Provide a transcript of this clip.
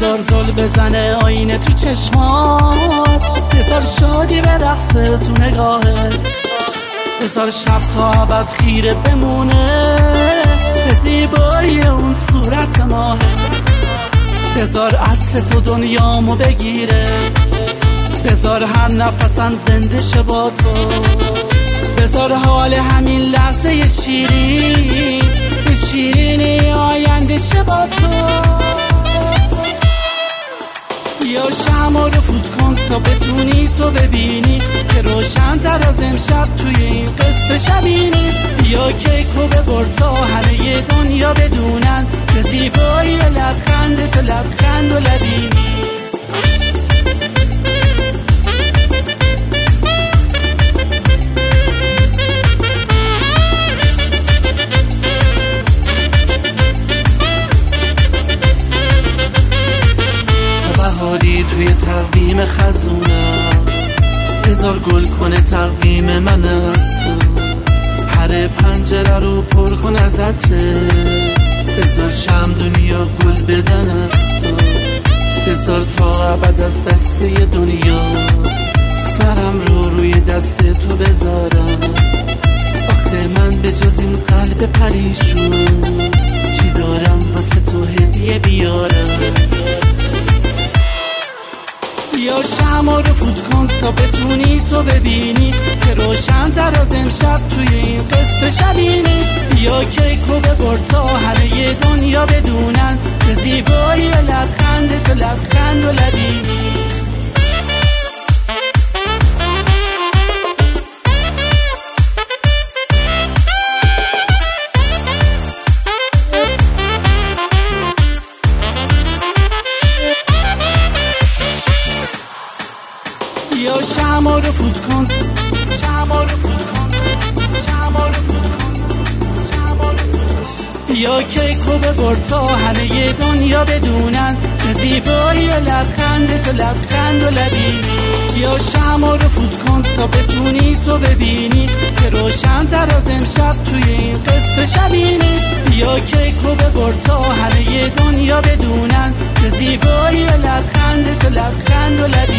بذار زل بزنه آینه تو چشمات، بذار شادی به رقص تو نگاهت، بذار شب تا ابد خیره بمونه به زیبایی اون صورت ماهت، بذار عطر تو دنیامو بگیره، بذار هر نفسم زنده شه با تو، بذار حال همین لحظه شیرین به شیرینی آینده شه با تو. یا شمع رو فوت کن تا بتونی تو ببینی که روشن تر از امشب توی این قصه شبی نیست. یا کیکو ببر تا همه دنیا بدونن که زیبایی لبخند تو لبخند و لبی نیست. بهاری توی تقویم خزونم، بذار گل کنه تقویم من از تو، هر پنجره رو پر کن از عطره، بذار شم دنیا گل بدن از تو، بذار تا ابد از دسته دنیا سرم رو روی دست تو بذارم. آخه من به جز این قلب پریشون چی دارم واسه تو هدیه بیارم. یا شمع رو فوت کن تا بتونی تو ببینی که روشن تر از امشب توی این قصه شبی نیست. یا کیکو ببر تا همه دنیا بدونن که زیبایی لبخند تو لبخند و لبی نیست. یا شمع رو فوت کن، شمع رو فوت کن، شمع رو فوت کن، شمع رو فوت کن. یا کیکو ببر تا همه دنیا بدونن که زیبایی لبخند تو لبخند و لبی نیست. یا شمع رو فوت کن تا بتونی تو ببینی که روشن تر از امشب توی این قصه شبی نیست. یا کیکو ببر تا همه دنیا بدونن که زیبایی لبخند تو لبخند و لبی